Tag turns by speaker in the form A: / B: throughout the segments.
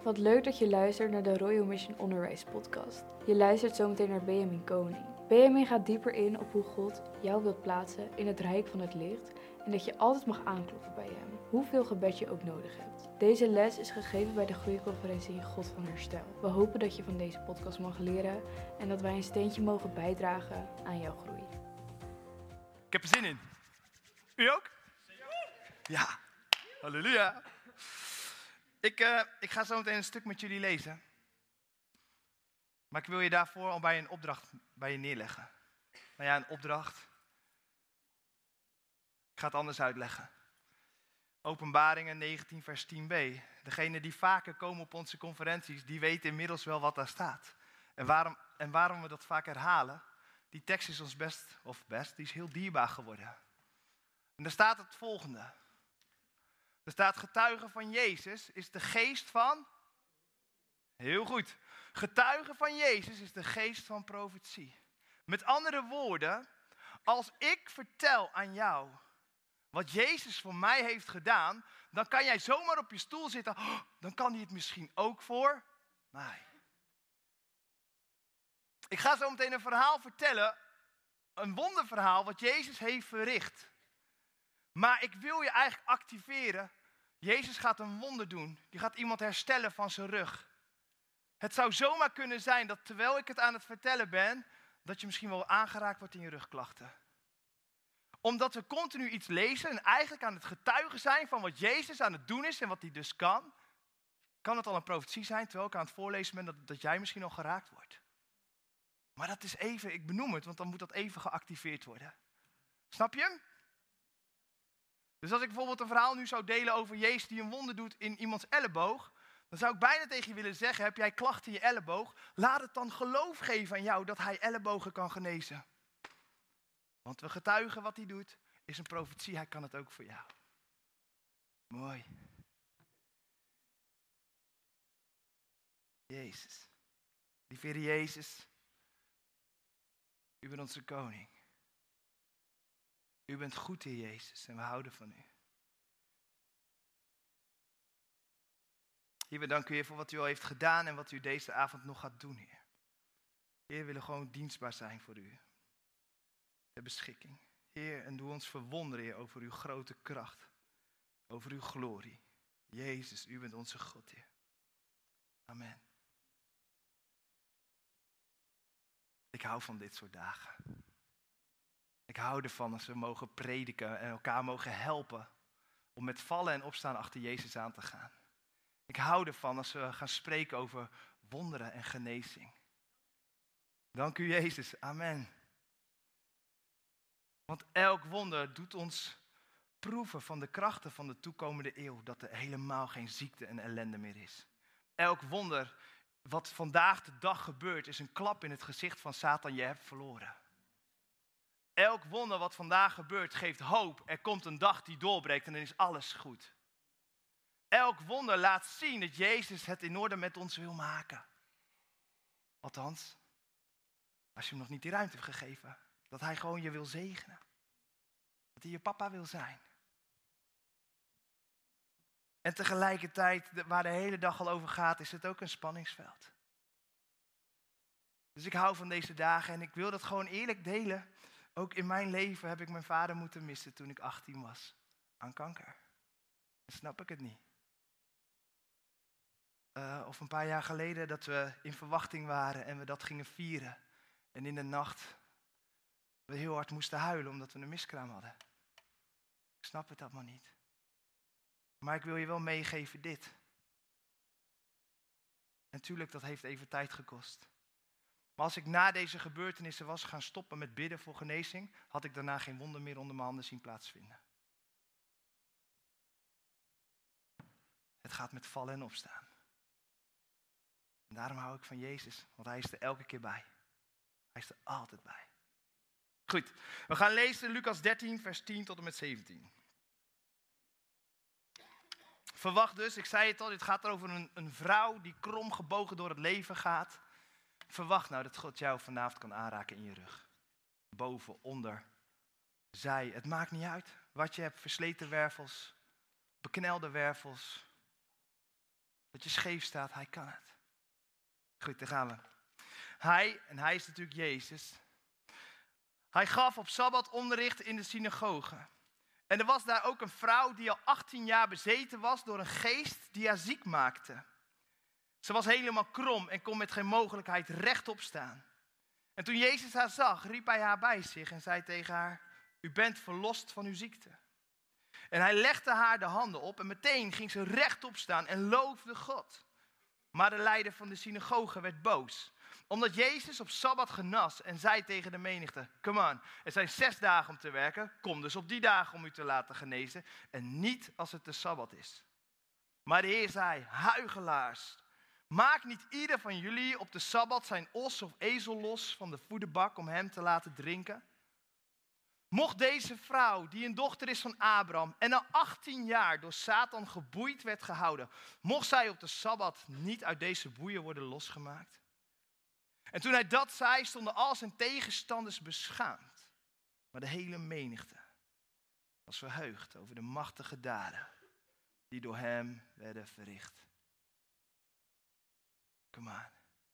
A: Wat leuk dat je luistert naar de Royal Mission Onderwijs podcast. Je luistert zometeen naar Benjamin Koning. Benjamin gaat dieper in op hoe God jou wilt plaatsen in het rijk van het licht en dat je altijd mag aankloppen bij hem, hoeveel gebed je ook nodig hebt. Deze les is gegeven bij de groeiconferentie God van Herstel. We hopen dat je van deze podcast mag leren en dat wij een steentje mogen bijdragen aan jouw groei.
B: Ik heb er zin in. U ook? Ja. Halleluja. Ik ga zo meteen een stuk met jullie lezen. Maar ik wil je daarvoor al bij een opdracht bij je neerleggen. Nou ja, een opdracht. Ik ga het anders uitleggen. Openbaringen 19 vers 10b. Degenen die vaker komen op onze conferenties, die weten inmiddels wel wat daar staat. En waarom we dat vaak herhalen, die tekst is ons die is heel dierbaar geworden. En daar staat het volgende. Er staat getuige van Jezus is de geest van... Heel goed. Getuige van Jezus is de geest van profetie. Met andere woorden, als ik vertel aan jou wat Jezus voor mij heeft gedaan, dan kan jij zomaar op je stoel zitten. Oh, dan kan hij het misschien ook voor mij. Ik ga zo meteen een verhaal vertellen, een wonderverhaal wat Jezus heeft verricht. Maar ik wil je eigenlijk activeren. Jezus gaat een wonder doen. Die gaat iemand herstellen van zijn rug. Het zou zomaar kunnen zijn dat terwijl ik het aan het vertellen ben, dat je misschien wel aangeraakt wordt in je rugklachten. Omdat we continu iets lezen en eigenlijk aan het getuigen zijn van wat Jezus aan het doen is en wat hij dus kan. Kan het al een profetie zijn terwijl ik aan het voorlezen ben dat jij misschien al geraakt wordt. Maar dat is even, ik benoem het, want dan moet dat even geactiveerd worden. Snap je hem? Dus als ik bijvoorbeeld een verhaal nu zou delen over Jezus die een wonder doet in iemands elleboog, dan zou ik bijna tegen je willen zeggen, heb jij klachten in je elleboog? Laat het dan geloof geven aan jou dat hij ellebogen kan genezen. Want we getuigen wat hij doet, is een profetie, hij kan het ook voor jou. Mooi. Jezus. Lieve Heer Jezus, u bent onze koning. U bent goed, Heer Jezus, en we houden van u. Heer, we danken u, Heer, voor wat u al heeft gedaan en wat u deze avond nog gaat doen, Heer. Heer, we willen gewoon dienstbaar zijn voor u. Ter beschikking. Heer, en doe ons verwonderen, Heer, over uw grote kracht. Over uw glorie. Jezus, u bent onze God, Heer. Amen. Ik hou van dit soort dagen. Ik hou ervan als we mogen prediken en elkaar mogen helpen om met vallen en opstaan achter Jezus aan te gaan. Ik hou ervan als we gaan spreken over wonderen en genezing. Dank u Jezus, amen. Want elk wonder doet ons proeven van de krachten van de toekomende eeuw, dat er helemaal geen ziekte en ellende meer is. Elk wonder wat vandaag de dag gebeurt is een klap in het gezicht van Satan, je hebt verloren. Elk wonder wat vandaag gebeurt geeft hoop. Er komt een dag die doorbreekt en dan is alles goed. Elk wonder laat zien dat Jezus het in orde met ons wil maken. Althans, als je hem nog niet die ruimte hebt gegeven. Dat hij gewoon je wil zegenen. Dat hij je papa wil zijn. En tegelijkertijd, waar de hele dag al over gaat, is het ook een spanningsveld. Dus ik hou van deze dagen en ik wil dat gewoon eerlijk delen. Ook in mijn leven heb ik mijn vader moeten missen toen ik 18 was. Aan kanker. Dan snap ik het niet. Of een paar jaar geleden dat we in verwachting waren en we dat gingen vieren. En in de nacht we heel hard moesten huilen omdat we een miskraam hadden. Ik snap het allemaal niet. Maar ik wil je wel meegeven dit. En natuurlijk, dat heeft even tijd gekost. Maar als ik na deze gebeurtenissen was gaan stoppen met bidden voor genezing, had ik daarna geen wonder meer onder mijn handen zien plaatsvinden. Het gaat met vallen en opstaan. En daarom hou ik van Jezus, want hij is er elke keer bij. Hij is er altijd bij. Goed, we gaan lezen Lucas 13, vers 10 tot en met 17. Verwacht dus, ik zei het al, dit gaat over een vrouw die krom gebogen door het leven gaat. Verwacht nou dat God jou vanavond kan aanraken in je rug. Boven, onder, zij. Het maakt niet uit wat je hebt, versleten wervels, beknelde wervels. Dat je scheef staat, hij kan het. Goed, daar gaan we. Hij is natuurlijk Jezus. Hij gaf op Sabbat onderricht in de synagoge. En er was daar ook een vrouw die al 18 jaar bezeten was door een geest die haar ziek maakte. Ze was helemaal krom en kon met geen mogelijkheid rechtop staan. En toen Jezus haar zag, riep hij haar bij zich en zei tegen haar: u bent verlost van uw ziekte. En hij legde haar de handen op en meteen ging ze rechtop staan en loofde God. Maar de leider van de synagoge werd boos, omdat Jezus op Sabbat genas en zei tegen de menigte: come on, er zijn 6 dagen om te werken, kom dus op die dagen om u te laten genezen en niet als het de Sabbat is. Maar de Heer zei: huichelaars, maakt niet ieder van jullie op de Sabbat zijn os of ezel los van de voederbak om hem te laten drinken? Mocht deze vrouw, die een dochter is van Abraham en al 18 jaar door Satan geboeid werd gehouden, mocht zij op de Sabbat niet uit deze boeien worden losgemaakt? En toen hij dat zei, stonden al zijn tegenstanders beschaamd. Maar de hele menigte was verheugd over de machtige daden die door hem werden verricht. Kom aan.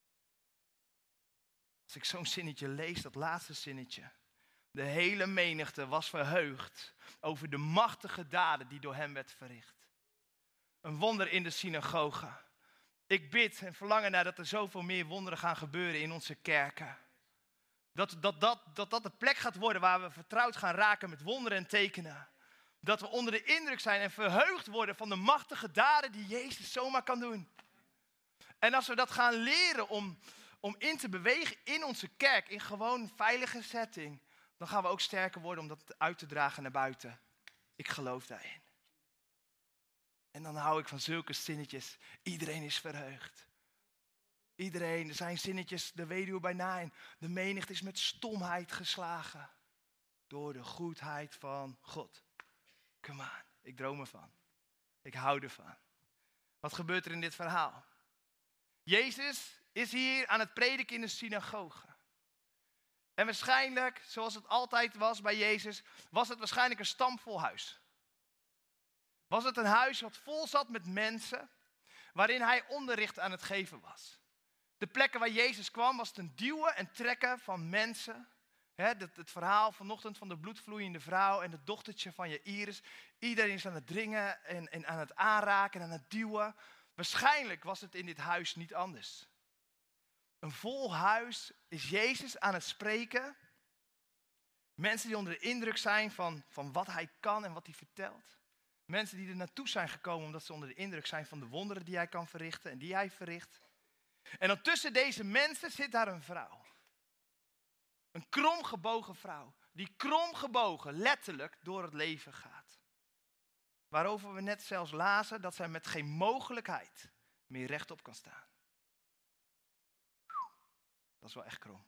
B: Als ik zo'n zinnetje lees, dat laatste zinnetje. De hele menigte was verheugd over de machtige daden die door hem werd verricht. Een wonder in de synagoge. Ik bid en verlang ernaar dat er zoveel meer wonderen gaan gebeuren in onze kerken. Dat de plek gaat worden waar we vertrouwd gaan raken met wonderen en tekenen. Dat we onder de indruk zijn en verheugd worden van de machtige daden die Jezus zomaar kan doen. En als we dat gaan leren om in te bewegen in onze kerk, in gewoon een veilige setting, dan gaan we ook sterker worden om dat uit te dragen naar buiten. Ik geloof daarin. En dan hou ik van zulke zinnetjes. Iedereen is verheugd. Iedereen, er zijn zinnetjes, de weduwe bij Nain. De menigte is met stomheid geslagen. Door de goedheid van God. Come on, ik droom ervan. Ik hou ervan. Wat gebeurt er in dit verhaal? Jezus is hier aan het prediken in de synagoge. En waarschijnlijk, zoals het altijd was bij Jezus, was het waarschijnlijk een stampvol huis. Was het een huis wat vol zat met mensen, waarin hij onderricht aan het geven was. De plekken waar Jezus kwam was het een duwen en trekken van mensen. Het verhaal vanochtend van de bloedvloeiende vrouw en het dochtertje van Jairus. Iedereen is aan het dringen en aan het aanraken en aan het duwen. Waarschijnlijk was het in dit huis niet anders. Een vol huis is Jezus aan het spreken. Mensen die onder de indruk zijn van wat hij kan en wat hij vertelt. Mensen die er naartoe zijn gekomen omdat ze onder de indruk zijn van de wonderen die hij kan verrichten en die hij verricht. En dan tussen deze mensen zit daar een vrouw. Een kromgebogen vrouw. Die kromgebogen letterlijk door het leven gaat. Waarover we net zelfs lazen dat zij met geen mogelijkheid meer rechtop kan staan. Dat is wel echt krom.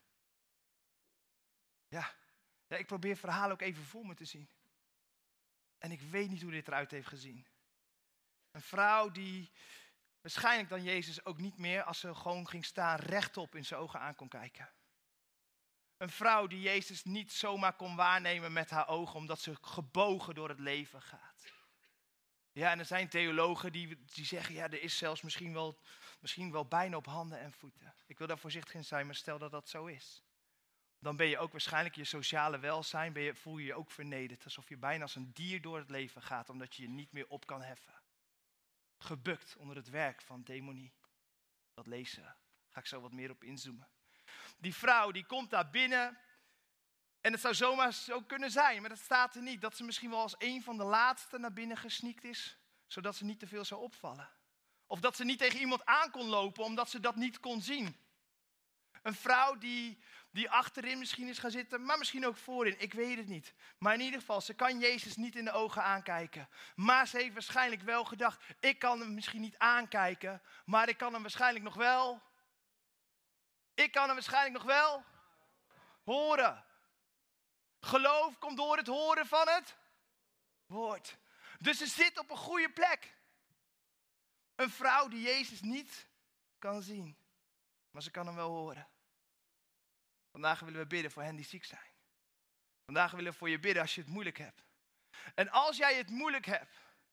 B: Ja, ik probeer het verhaal ook even voor me te zien. En ik weet niet hoe dit eruit heeft gezien. Een vrouw die waarschijnlijk dan Jezus ook niet meer, als ze gewoon ging staan, rechtop in zijn ogen aan kon kijken. Een vrouw die Jezus niet zomaar kon waarnemen met haar ogen, omdat ze gebogen door het leven gaat. Ja, en er zijn theologen die zeggen, ja, er is zelfs misschien wel bijna op handen en voeten. Ik wil daar voorzichtig in zijn, maar stel dat dat zo is. Dan ben je ook waarschijnlijk je sociale welzijn, voel je je ook vernederd. Alsof je bijna als een dier door het leven gaat, omdat je je niet meer op kan heffen. Gebukt onder het werk van demonie. Dat lezen we. Ga ik zo wat meer op inzoomen. Die vrouw die komt daar binnen. En het zou zomaar zo kunnen zijn, maar dat staat er niet. Dat ze misschien wel als een van de laatste naar binnen gesneakt is. Zodat ze niet te veel zou opvallen. Of dat ze niet tegen iemand aan kon lopen, omdat ze dat niet kon zien. Een vrouw die achterin misschien is gaan zitten, maar misschien ook voorin. Ik weet het niet. Maar in ieder geval, ze kan Jezus niet in de ogen aankijken. Maar ze heeft waarschijnlijk wel gedacht, ik kan hem misschien niet aankijken, maar ik kan hem waarschijnlijk nog wel. Ik kan hem waarschijnlijk nog wel horen. Geloof komt door het horen van het woord. Dus ze zit op een goede plek. Een vrouw die Jezus niet kan zien, maar ze kan hem wel horen. Vandaag willen we bidden voor hen die ziek zijn. Vandaag willen we voor je bidden als je het moeilijk hebt. En als jij het moeilijk hebt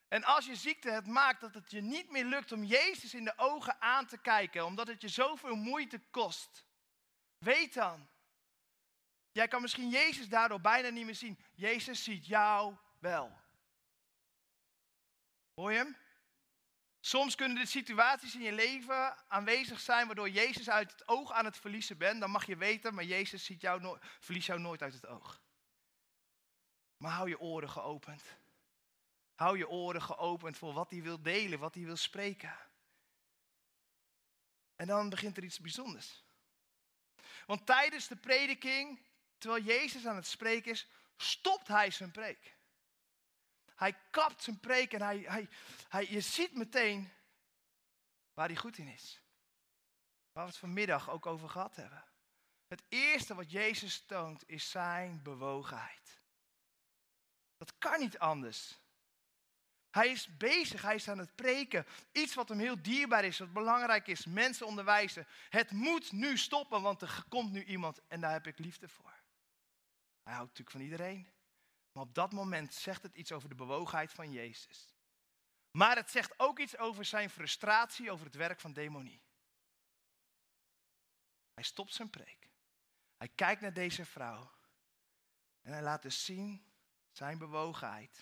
B: En als je ziekte het maakt dat het je niet meer lukt om Jezus in de ogen aan te kijken, omdat het je zoveel moeite kost, weet dan, jij kan misschien Jezus daardoor bijna niet meer zien. Jezus ziet jou wel. Hoor je hem? Soms kunnen er situaties in je leven aanwezig zijn waardoor Jezus uit het oog aan het verliezen bent. Dan mag je weten, maar Jezus verliest jou nooit uit het oog. Maar hou je oren geopend. Hou je oren geopend voor wat hij wil delen, wat hij wil spreken. En dan begint er iets bijzonders. Want tijdens de prediking, terwijl Jezus aan het spreken is, stopt hij zijn preek. Hij kapt zijn preek en je ziet meteen waar hij goed in is. Waar we het vanmiddag ook over gehad hebben. Het eerste wat Jezus toont is zijn bewogenheid. Dat kan niet anders. Hij is bezig, hij is aan het preken. Iets wat hem heel dierbaar is, wat belangrijk is. Mensen onderwijzen. Het moet nu stoppen, want er komt nu iemand en daar heb ik liefde voor. Hij houdt natuurlijk van iedereen. Maar op dat moment zegt het iets over de bewogenheid van Jezus. Maar het zegt ook iets over zijn frustratie over het werk van demonie. Hij stopt zijn preek. Hij kijkt naar deze vrouw. En hij laat dus zien zijn bewogenheid.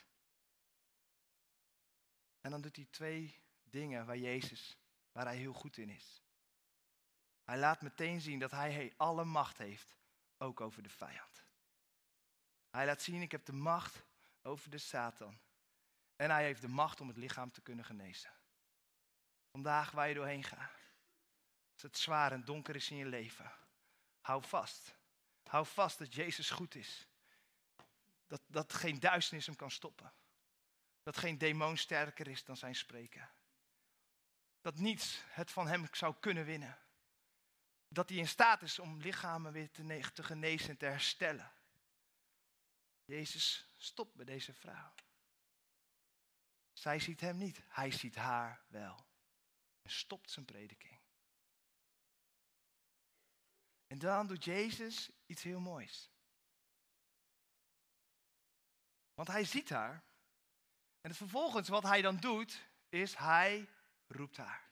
B: En dan doet hij 2 dingen waar hij heel goed in is. Hij laat meteen zien dat hij alle macht heeft, ook over de vijand. Hij laat zien, ik heb de macht over de Satan. En hij heeft de macht om het lichaam te kunnen genezen. Vandaag waar je doorheen gaat. Als het zwaar en donker is in je leven. Hou vast. Hou vast dat Jezus goed is. Dat geen duisternis hem kan stoppen. Dat geen demon sterker is dan zijn spreken. Dat niets het van hem zou kunnen winnen. Dat hij in staat is om lichamen weer te genezen en te herstellen. Jezus stopt bij deze vrouw. Zij ziet hem niet, hij ziet haar wel. En stopt zijn prediking. En dan doet Jezus iets heel moois. Want hij ziet haar. En vervolgens wat hij dan doet, is hij roept haar.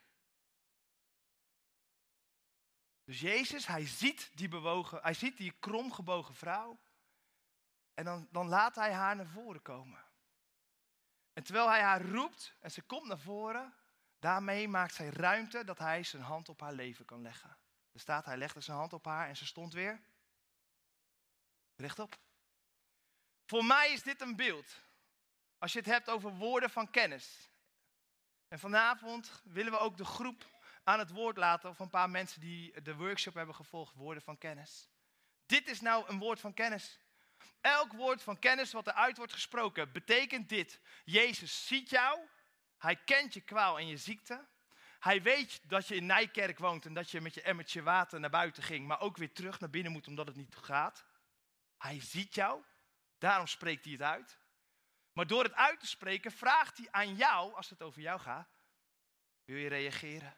B: Dus Jezus, hij ziet die kromgebogen vrouw. En dan laat hij haar naar voren komen. En terwijl hij haar roept en ze komt naar voren, daarmee maakt zij ruimte dat hij zijn hand op haar leven kan leggen. Er staat, hij legde zijn hand op haar en ze stond weer rechtop. Voor mij is dit een beeld. Als je het hebt over woorden van kennis. En vanavond willen we ook de groep aan het woord laten, of een paar mensen die de workshop hebben gevolgd, woorden van kennis. Dit is nou een woord van kennis. Elk woord van kennis wat eruit wordt gesproken, betekent dit. Jezus ziet jou, hij kent je kwaal en je ziekte. Hij weet dat je in Nijkerk woont en dat je met je emmertje water naar buiten ging, maar ook weer terug naar binnen moet omdat het niet gaat. Hij ziet jou, daarom spreekt hij het uit. Maar door het uit te spreken vraagt hij aan jou, als het over jou gaat, wil je reageren?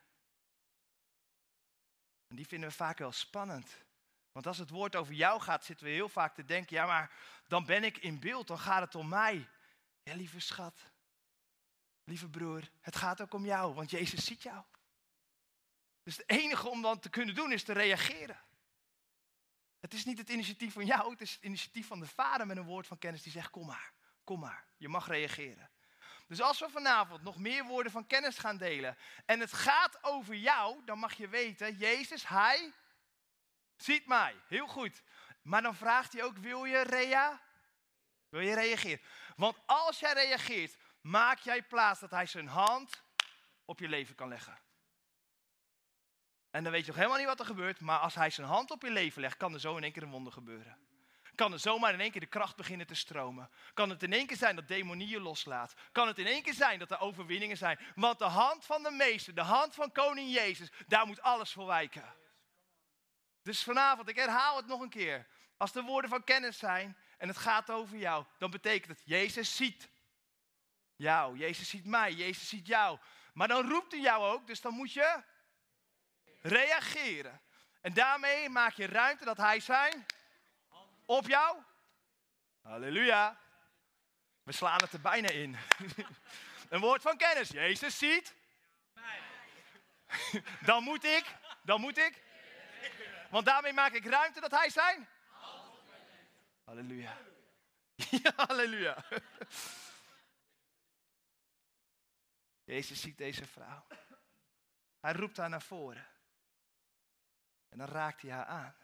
B: En die vinden we vaak wel spannend. Want als het woord over jou gaat, zitten we heel vaak te denken, ja maar dan ben ik in beeld, dan gaat het om mij. Ja lieve schat, lieve broer, het gaat ook om jou, want Jezus ziet jou. Dus het enige om dan te kunnen doen is te reageren. Het is niet het initiatief van jou, het is het initiatief van de Vader met een woord van kennis die zegt, kom maar, je mag reageren. Dus als we vanavond nog meer woorden van kennis gaan delen en het gaat over jou, dan mag je weten, Jezus, hij ziet mij. Heel goed. Maar dan vraagt hij ook, wil je reageren? Want als jij reageert, maak jij plaats dat hij zijn hand op je leven kan leggen. En dan weet je nog helemaal niet wat er gebeurt, maar als hij zijn hand op je leven legt, kan er zo in één keer een wonder gebeuren. Kan er zomaar in één keer de kracht beginnen te stromen. Kan het in één keer zijn dat demonie je loslaat. Kan het in één keer zijn dat er overwinningen zijn. Want de hand van de meester, de hand van koning Jezus, daar moet alles voor wijken. Dus vanavond, ik herhaal het nog een keer. Als er woorden van kennis zijn en het gaat over jou, dan betekent het, Jezus ziet jou. Jezus ziet mij, Jezus ziet jou. Maar dan roept hij jou ook, dus dan moet je reageren. En daarmee maak je ruimte dat hij zijn op jou. Halleluja. We slaan het er bijna in. Een woord van kennis. Jezus ziet. Dan moet ik. Want daarmee maak ik ruimte dat hij zijn. Halleluja. Ja, halleluja. Jezus ziet deze vrouw. Hij roept haar naar voren. En dan raakt hij haar aan.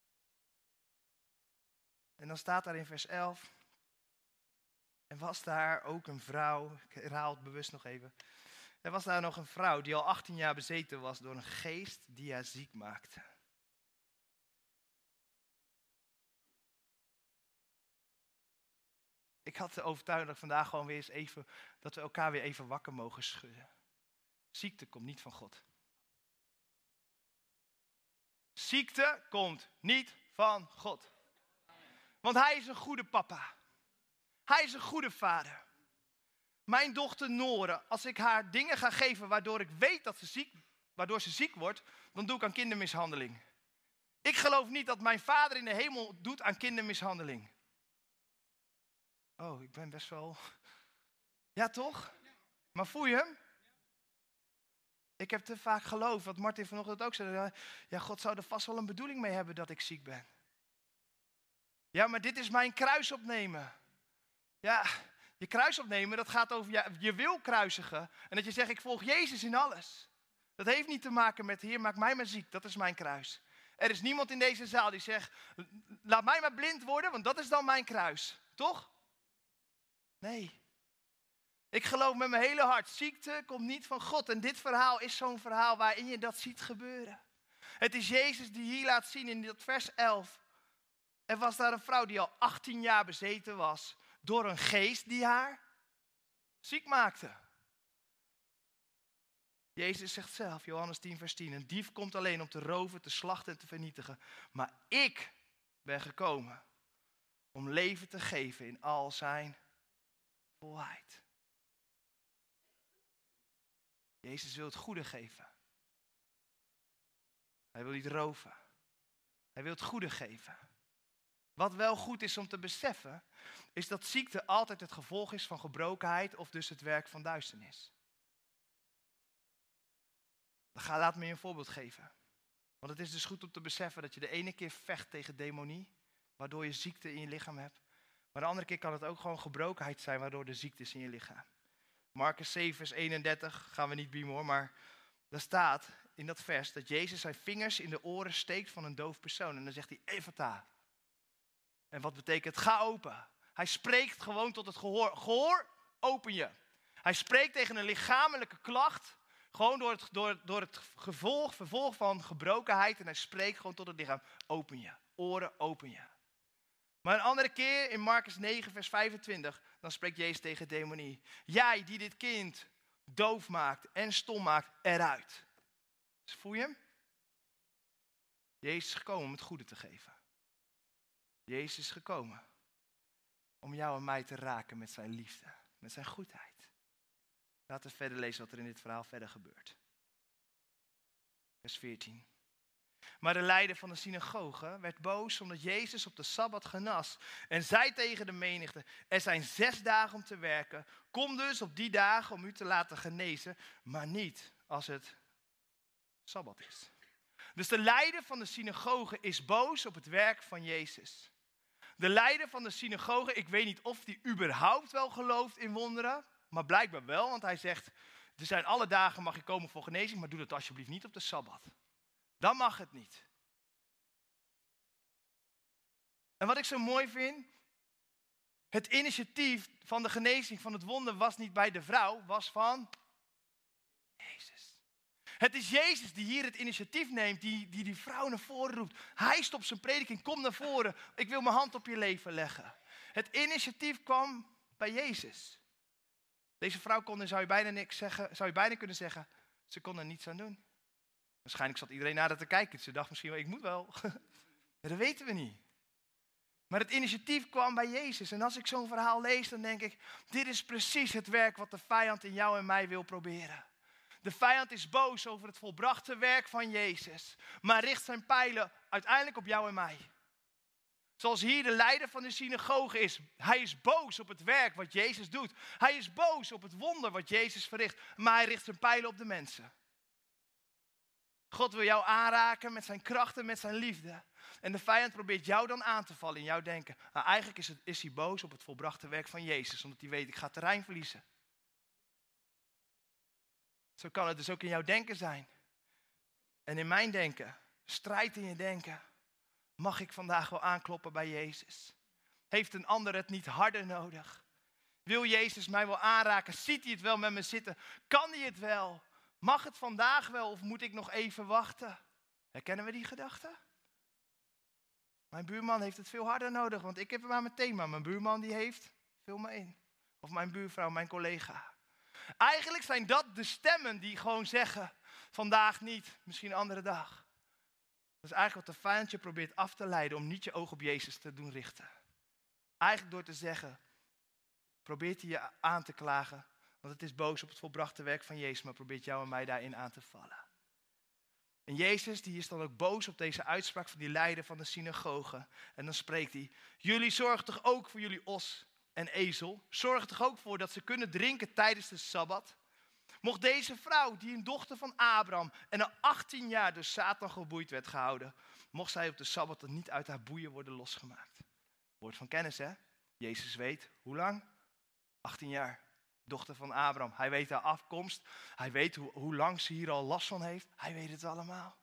B: En dan staat daar in vers 11. En was daar ook een vrouw, ik herhaal het bewust nog even. Er was daar nog een vrouw die al 18 jaar bezeten was door een geest die haar ziek maakte. Ik had de overtuiging dat vandaag gewoon weer eens even, dat we elkaar weer even wakker mogen schudden. Ziekte komt niet van God. Ziekte komt niet van God. Want hij is een goede papa. Hij is een goede vader. Mijn dochter Nore, als ik haar dingen ga geven waardoor ik weet dat waardoor ze ziek wordt, dan doe ik aan kindermishandeling. Ik geloof niet dat mijn vader in de hemel doet aan kindermishandeling. Oh, ik ben best wel... Ja, toch? Maar voel je hem? Ik heb te vaak geloofd, wat Martin vanochtend ook zei. Ja, God zou er vast wel een bedoeling mee hebben dat ik ziek ben. Ja, maar dit is mijn kruis opnemen. Ja, je kruis opnemen, dat gaat over je wil kruisigen. En dat je zegt, ik volg Jezus in alles. Dat heeft niet te maken met, Heer, maak mij maar ziek. Dat is mijn kruis. Er is niemand in deze zaal die zegt, laat mij maar blind worden, want dat is dan mijn kruis. Toch? Nee. Ik geloof met mijn hele hart, ziekte komt niet van God. En dit verhaal is zo'n verhaal waarin je dat ziet gebeuren. Het is Jezus die hier laat zien in dat vers 11. Er was daar een vrouw die al 18 jaar bezeten was door een geest die haar ziek maakte. Jezus zegt zelf, Johannes 10 vers 10, een dief komt alleen om te roven, te slachten en te vernietigen. Maar ik ben gekomen om leven te geven in al zijn volheid. Jezus wil het goede geven. Hij wil niet roven. Hij wil het goede geven. Wat wel goed is om te beseffen, is dat ziekte altijd het gevolg is van gebrokenheid of dus het werk van duisternis. Laat me je een voorbeeld geven. Want het is dus goed om te beseffen dat je de ene keer vecht tegen demonie, waardoor je ziekte in je lichaam hebt. Maar de andere keer kan het ook gewoon gebrokenheid zijn, waardoor er ziekte is in je lichaam. Marcus 7 vers 31, gaan we niet beamen hoor, maar daar staat in dat vers dat Jezus zijn vingers in de oren steekt van een doof persoon. En dan zegt hij, Ephata. En wat betekent, ga open. Hij spreekt gewoon tot het gehoor. Gehoor, open je. Hij spreekt tegen een lichamelijke klacht, gewoon door het vervolg van gebrokenheid. En hij spreekt gewoon tot het lichaam, open je. Oren, open je. Maar een andere keer in Marcus 9 vers 25, dan spreekt Jezus tegen demonie. Jij die dit kind doof maakt en stom maakt, eruit. Dus voel je hem? Jezus is gekomen om het goede te geven. Jezus is gekomen om jou en mij te raken met zijn liefde, met zijn goedheid. Laten we verder lezen wat er in dit verhaal verder gebeurt. Vers 14. Maar de leider van de synagoge werd boos omdat Jezus op de Sabbat genas. En zei tegen de menigte, er zijn 6 dagen om te werken. Kom dus op die dagen om u te laten genezen, maar niet als het Sabbat is. Dus de leider van de synagoge is boos op het werk van Jezus. De leider van de synagoge, ik weet niet of hij überhaupt wel gelooft in wonderen, maar blijkbaar wel, want hij zegt, er zijn alle dagen mag je komen voor genezing, maar doe dat alsjeblieft niet op de Sabbat. Dan mag het niet. En wat ik zo mooi vind, het initiatief van de genezing van het wonder was niet bij de vrouw, was van Jezus. Het is Jezus die hier het initiatief neemt, die vrouw naar voren roept. Hij stopt zijn prediking, kom naar voren, ik wil mijn hand op je leven leggen. Het initiatief kwam bij Jezus. Deze vrouw zou je bijna kunnen zeggen, ze kon er niets aan doen. Waarschijnlijk zat iedereen naar haar te kijken. Ze dacht misschien wel, ik moet wel. Dat weten we niet. Maar het initiatief kwam bij Jezus. En als ik zo'n verhaal lees, dan denk ik, dit is precies het werk wat de vijand in jou en mij wil proberen. De vijand is boos over het volbrachte werk van Jezus. Maar richt zijn pijlen uiteindelijk op jou en mij. Zoals hier de leider van de synagoge is. Hij is boos op het werk wat Jezus doet. Hij is boos op het wonder wat Jezus verricht. Maar hij richt zijn pijlen op de mensen. God wil jou aanraken met zijn kracht en met zijn liefde. En de vijand probeert jou dan aan te vallen in jouw denken. Maar eigenlijk is hij boos op het volbrachte werk van Jezus. Omdat hij weet, ik ga terrein verliezen. Zo kan het dus ook in jouw denken zijn. En in mijn denken, strijd in je denken. Mag ik vandaag wel aankloppen bij Jezus? Heeft een ander het niet harder nodig? Wil Jezus mij wel aanraken? Ziet hij het wel met me zitten? Kan hij het wel? Mag het vandaag wel of moet ik nog even wachten? Herkennen we die gedachte? Mijn buurman heeft het veel harder nodig, want ik heb maar mijn thema. Mijn buurman die heeft, vul me in. Of mijn buurvrouw, mijn collega. Eigenlijk zijn dat de stemmen die gewoon zeggen, vandaag niet, misschien een andere dag. Dat is eigenlijk wat de vijand je probeert af te leiden om niet je oog op Jezus te doen richten. Eigenlijk door te zeggen, probeert hij je aan te klagen, want het is boos op het volbrachte werk van Jezus, maar probeert jou en mij daarin aan te vallen. En Jezus die is dan ook boos op deze uitspraak van die leider van de synagoge. En dan spreekt hij, jullie zorgen toch ook voor jullie os en ezel? Zorg er toch ook voor dat ze kunnen drinken tijdens de Sabbat? Mocht deze vrouw, die een dochter van Abraham en al 18 jaar door Satan geboeid werd gehouden, mocht zij op de Sabbat dan niet uit haar boeien worden losgemaakt? Woord van kennis, hè? Jezus weet, hoe lang? 18 jaar. Dochter van Abraham. Hij weet haar afkomst. Hij weet hoe lang ze hier al last van heeft. Hij weet het allemaal.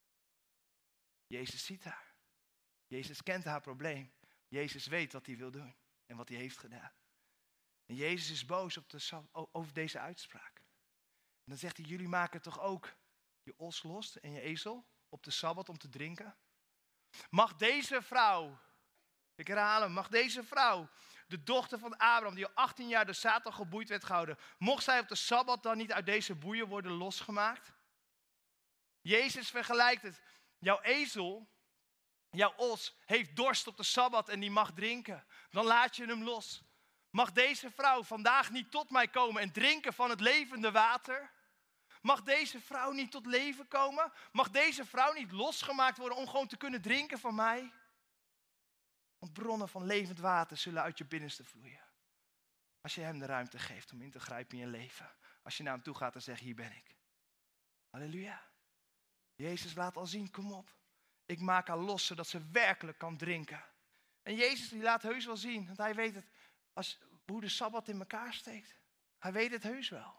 B: Jezus ziet haar. Jezus kent haar probleem. Jezus weet wat hij wil doen en wat hij heeft gedaan. En Jezus is boos over deze uitspraak. En dan zegt hij, jullie maken toch ook je os los en je ezel op de Sabbat om te drinken? Mag deze vrouw, ik herhaal hem, mag deze vrouw, de dochter van Abraham, die al 18 jaar door Satan geboeid werd gehouden, mocht zij op de Sabbat dan niet uit deze boeien worden losgemaakt? Jezus vergelijkt het. Jouw ezel, jouw os, heeft dorst op de Sabbat en die mag drinken. Dan laat je hem los. Mag deze vrouw vandaag niet tot mij komen en drinken van het levende water? Mag deze vrouw niet tot leven komen? Mag deze vrouw niet losgemaakt worden om gewoon te kunnen drinken van mij? Want bronnen van levend water zullen uit je binnenste vloeien. Als je hem de ruimte geeft om in te grijpen in je leven. Als je naar hem toe gaat en zegt, hier ben ik. Halleluja. Jezus laat al zien, kom op. Ik maak haar los, zodat ze werkelijk kan drinken. En Jezus die laat heus wel zien, want hij weet het, hoe de Sabbat in elkaar steekt. Hij weet het heus wel.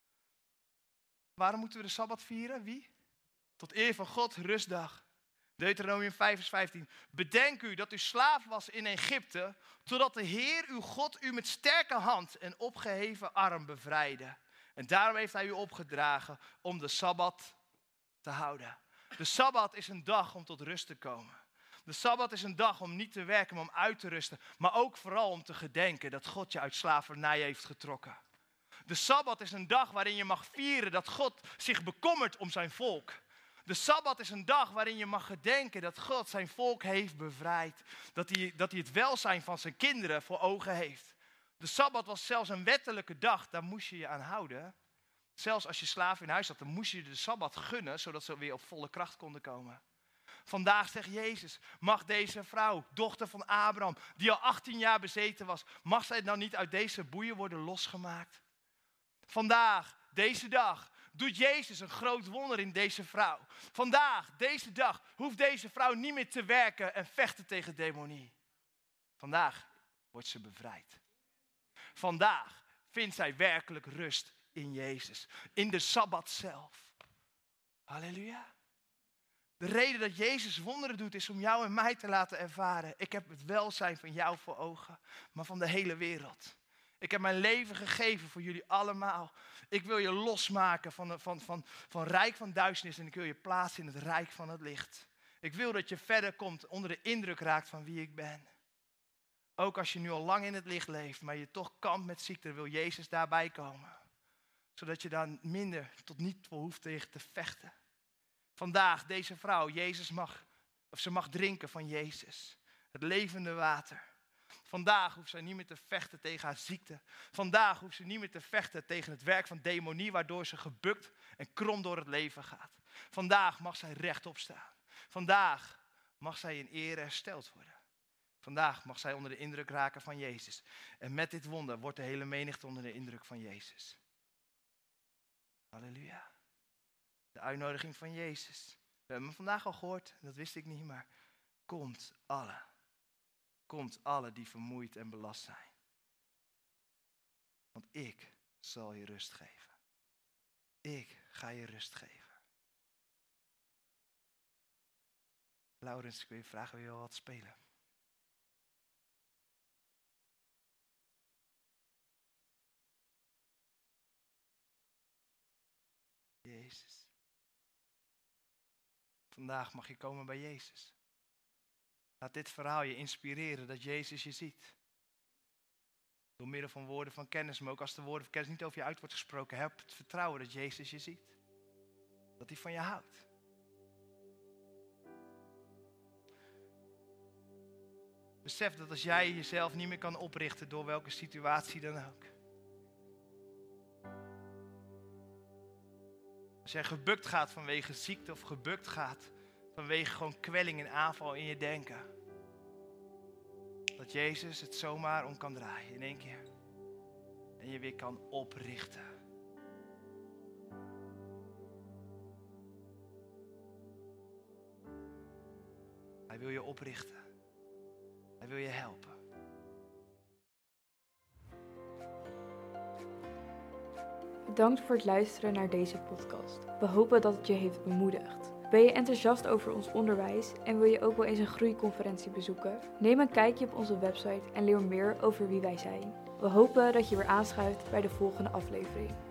B: Waarom moeten we de Sabbat vieren? Wie? Tot eer van God, rustdag. Deuteronomium 5 vers 15. Bedenk u dat u slaaf was in Egypte, totdat de Heer uw God u met sterke hand en opgeheven arm bevrijdde. En daarom heeft hij u opgedragen om de Sabbat te houden. De Sabbat is een dag om tot rust te komen. De Sabbat is een dag om niet te werken, maar om uit te rusten. Maar ook vooral om te gedenken dat God je uit slavernij heeft getrokken. De Sabbat is een dag waarin je mag vieren dat God zich bekommert om zijn volk. De Sabbat is een dag waarin je mag gedenken dat God zijn volk heeft bevrijd. Dat hij het welzijn van zijn kinderen voor ogen heeft. De Sabbat was zelfs een wettelijke dag, daar moest je je aan houden. Zelfs als je slaaf in huis had, dan moest je de Sabbat gunnen, zodat ze weer op volle kracht konden komen. Vandaag zegt Jezus, mag deze vrouw, dochter van Abraham, die al 18 jaar bezeten was, mag zij nou niet uit deze boeien worden losgemaakt? Vandaag, deze dag, doet Jezus een groot wonder in deze vrouw. Vandaag, deze dag, hoeft deze vrouw niet meer te werken en vechten tegen demonie. Vandaag wordt ze bevrijd. Vandaag vindt zij werkelijk rust in Jezus. In de Sabbat zelf. Halleluja. De reden dat Jezus wonderen doet is om jou en mij te laten ervaren. Ik heb het welzijn van jou voor ogen, maar van de hele wereld. Ik heb mijn leven gegeven voor jullie allemaal. Ik wil je losmaken van rijk van duisternis en ik wil je plaatsen in het rijk van het licht. Ik wil dat je verder komt, onder de indruk raakt van wie ik ben. Ook als je nu al lang in het licht leeft, maar je toch kampt met ziekte, wil Jezus daarbij komen. Zodat je daar minder tot niet voor hoeft tegen te vechten. Vandaag, deze vrouw, ze mag drinken van Jezus. Het levende water. Vandaag hoeft zij niet meer te vechten tegen haar ziekte. Vandaag hoeft ze niet meer te vechten tegen het werk van demonie, waardoor ze gebukt en krom door het leven gaat. Vandaag mag zij rechtop staan. Vandaag mag zij in ere hersteld worden. Vandaag mag zij onder de indruk raken van Jezus. En met dit wonder wordt de hele menigte onder de indruk van Jezus. Halleluja. De uitnodiging van Jezus. We hebben hem vandaag al gehoord, dat wist ik niet, maar komt alle. Komt alle die vermoeid en belast zijn. Want ik zal je rust geven. Ik ga je rust geven. Laurens, ik wil je vragen, wil je wel wat spelen? Jezus. Vandaag mag je komen bij Jezus. Laat dit verhaal je inspireren dat Jezus je ziet. Door middel van woorden van kennis, maar ook als de woorden van kennis niet over je uit wordt gesproken, heb het vertrouwen dat Jezus je ziet. Dat hij van je houdt. Besef dat als jij jezelf niet meer kan oprichten door welke situatie dan ook. Als jij gebukt gaat vanwege ziekte of gebukt gaat vanwege gewoon kwelling en aanval in je denken. Dat Jezus het zomaar om kan draaien in één keer. En je weer kan oprichten. Hij wil je oprichten. Hij wil je helpen.
A: Bedankt voor het luisteren naar deze podcast. We hopen dat het je heeft bemoedigd. Ben je enthousiast over ons onderwijs en wil je ook wel eens een groeiconferentie bezoeken? Neem een kijkje op onze website en leer meer over wie wij zijn. We hopen dat je weer aanschuift bij de volgende aflevering.